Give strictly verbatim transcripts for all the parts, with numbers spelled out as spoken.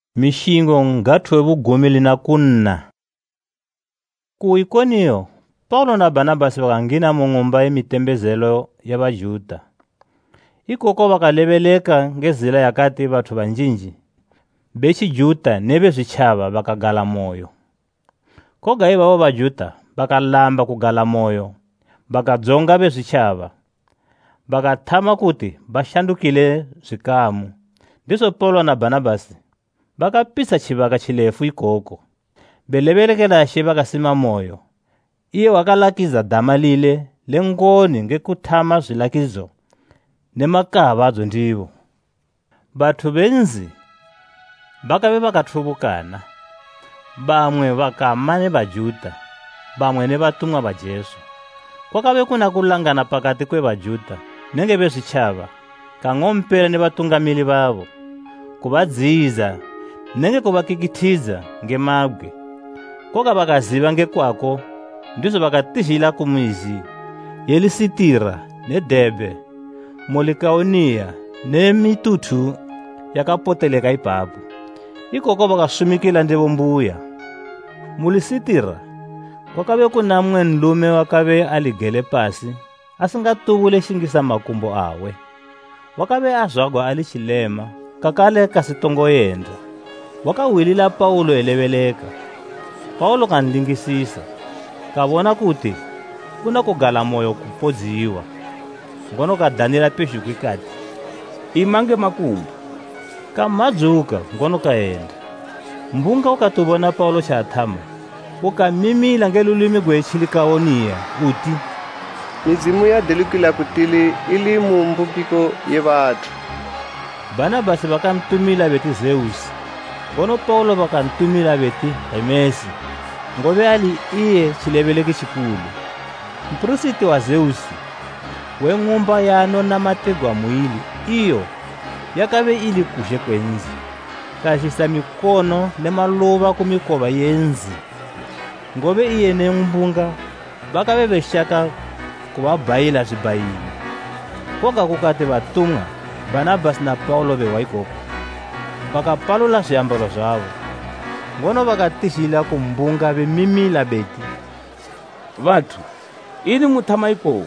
mishingo ngatwe bugome lina kunna. Ku Ikoniyo, Paulo na Barnabasi bakangina mu ng'umba yemitembezelo y'Abayuda. Ikoko bakalebeleka ngezila yakati bathu banjinji bechijuta nebe zvichava bakagala moyo. Koga ibabo bajuta bakalamba kugala moyo bakadzonga bezvichava bakathama kuti bashandukile zvikamu. Ndiso Paulo na Barnabasi bakapisa chivaka chilefu ikoko belebelekelashe bakasima moyo. Iye wakalakiza dama lile lengoni ngekuthama zvilakizo nemakava adzo ndivo. Bathu benzi bakabe bakathubukana, bamwe bakama ne Bajuda, bamwe ne batumwa ba Jesu. Kwakabe kuna kulangana pakati kwe Bajuda nenge bezvichava kang'ompela ne batungamili babo kubadziza nenge kubakikithiza ngemabwe. Koka bakaziva ngekwako ndizo bakatishila kumizi yeLisitira ne Debe, Molikaoniya ne mitutu yakapoteleka ipapo. Ikoko bakasumikila ndebo mbuya. MuLisitira kwakabe kuna mwe nlume wakabe aligele pasi asingatubule shingisa makumbo awe. Wakabe azwagwa alichilema kakale kasitongo yenda. Wakawilila Paulo elebeleka. Paulo kanlingisisa kabona kuti kuna kugala moyo kupodziwa. Ngono kadanila peshu kwikati imange makumbo kamadzuka ngono kaenda. Mbunga ukatubona Paulo chathama ukamimila ngelulimi gweChilikawoniya uti mizimu ya delukila kutili ili mu mbumbiko ye bathu. Barnabasi bakamtumila beti Zeusi, ngono Paulo bakamtumila beti Hermesi, ngobe ali iye chilebeleke chikulu. Mprositi wa Zeusi weng'umba yano na mategwa mwili iyo yakabe ili kushe kwenzi kashisa mikono ne maluva kumikoba yenzi. Ngobe iye ne mbunga bakabe beshaka kubabhayila zvibayilo. Koga kukati batumwa Barnabasi na Paulo bewaikoko bakapalula zviambaro zvavo, ngono bakatishila kumbunga bemimila beti vathu ini muthama ikoko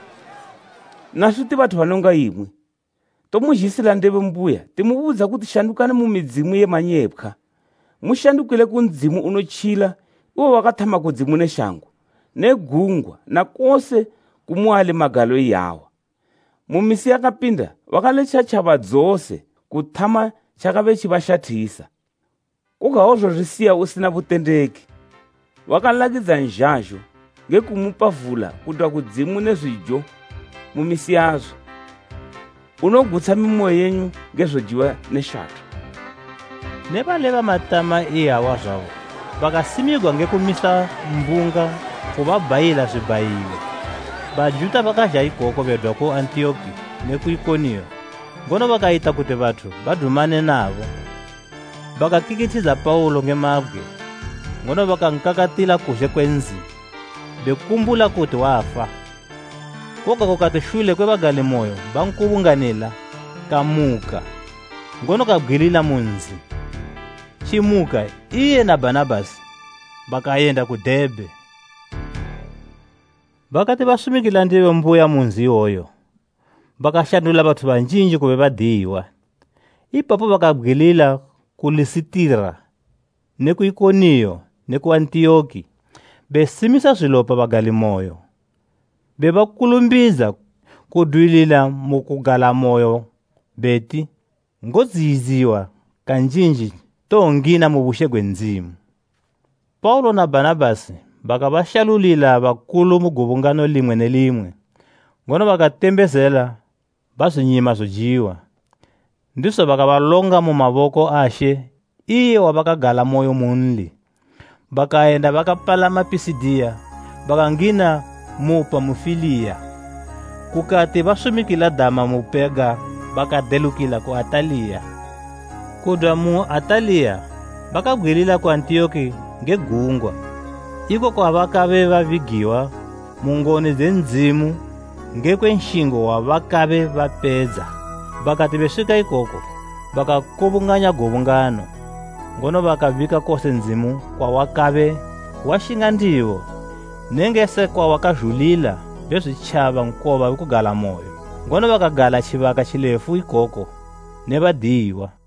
nasuti vathu vanonga imwe tomuzhisila ndeve mbuya timubudza kuti shandukane mu midzimu yemanyepwa mushandukile ku mdzimu unochila iwo wakathama kudzimu neshango negungwa na kose kumuhale magalo iyawa. Mumisi yakapinda wakalecha chava dzose kuthama chakave chivashathisa. Kugawozvo zvisiya usina vutendeki wakalakidza nzhazho ngekumupa vula kudwa kudzimu nezvidyo mumisi yazvo. Unogutsa mimoyo yenyu ngezvodyiwa neshato. Nebaleva matama iyawa zvavo bakasimigwa ngekumisa mbunga kubabhayila zvibayilo. Bajuda bakazha ikoko bedwa ku Antioki neku Ikoniyo, ngono bakaita kuti vathu badumane navo. Bakakikithiza Paulo ngemabwe, ngono bakankakatila kushe kwenzi bekumbula kuti wafa. Koga kukati shule kwebagali moyo bankubunganila kamuka, ngono kabwilila munzi. Chimuka iye na Barnabasi bakayenda ku Debe. Bakati basumikila ndiwe mbuya munzi iwoyo bakashandula bathu banjinji kube badiwa. Ipapo bakabwilila ku Lisitira neku Ikoniyo neku Antioki besimisa zvilopa bagali moyo bebakulumbiza kudwilila mukugala moyo beti ngodziziwa kanjinji tongina mu bushe gwenzimu. Paulo na Barnabasi bakabashalulila bakulu mu gubungano limwe nelimwe, ngono bakatembezela bazvinyima zodyiwa. Ndiso bakabalonga mu maboko ashe iye wabakagala moyo munli. Bakaenda bakapala Mapisidiya bakangina mu Pamufiliya. Kukati basumikila dama mu Pega bakadelukila ku Ataliya. Kudwa mu Ataliya bakabwilila ku Antioki ngegungwa. Ikoko abakabe bavigiwa mu ngoni zenzimu ngekwenshingo wabakabe bapedza. Bakati besvika ikoko bakakobunganya gobungano ngono vakavika kose nzimu kwa wakabe washinga ndiwo nengese kwa wakazhulila vezvichava nkova wekugala moyo ngono vakagala chivaka chilefu ikoko nevadiyiwa.